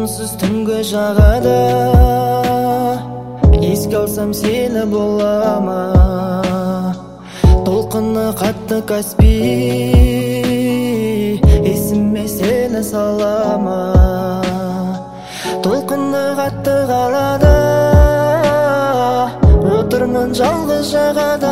онсыз түнгі жағада еске алсам сені болама. Толқыны қатты Каспий, есіме сені салама. Толқыны қатты қалада, отырмын жалғыз жағада.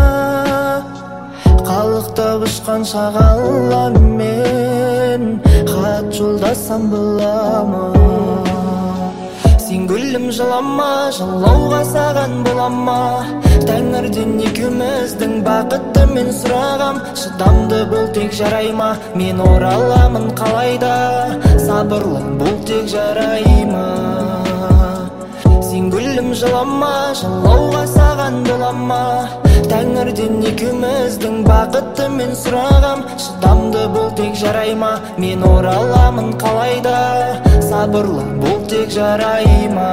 Қалықтап ұшқан шағаламмен хат жолдасам болама. Сен гүлім жылама, жылауға саған болама. Тәңірден екеуміздің бақытты мен сұрағам. Шыдамды бұл тек жарай ма, мен ораламын қалайда. Сабырлы бұл тек жарай ма. Сен гүлім жылама, жылауға саған болама. Тәңірден екеуміздің бақытты мен сұрағам. Шыдамды бұл тек жарай ма, мен ораламын қалайда. Сабырлы бұл тек жарай ма.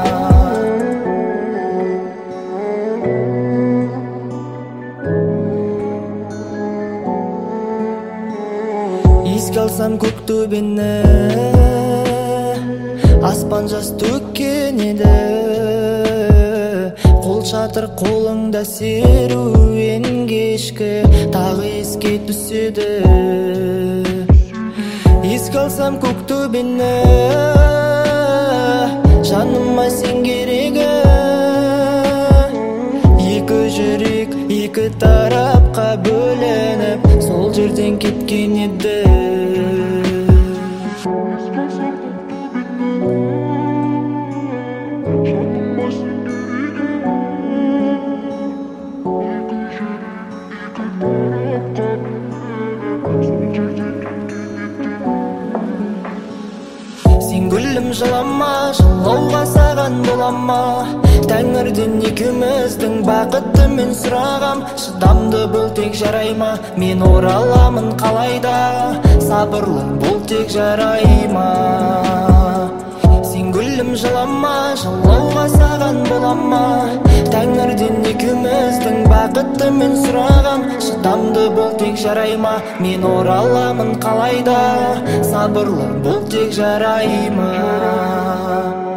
Еске алсам көк төбені, аспан жас төккен еді. Қол шатыр қолыңда серуен кешкі, тағы еске түседі. Еске алсам көк төбені, жаныма сен керегі. Екі жүрек екі тарапқа бөленіп, сол жерден кеткен еді. Сен гүлім жылама, жылауға саған болама. Тәңірден екеуміздің бақытты мен сұрағам. Шыдамды бұл тек жарай ма, мен ораламын қалайда. Сабырлы бұл тек жарай ма. Сен гүлім жылама, жылауға саған болама. Тәңірден екеуміздің бақытты мен сұрағам. Шыдамды бұл тек жарай ма, мен ораламын қалайда. Сабырлы бұл тек жарай ма.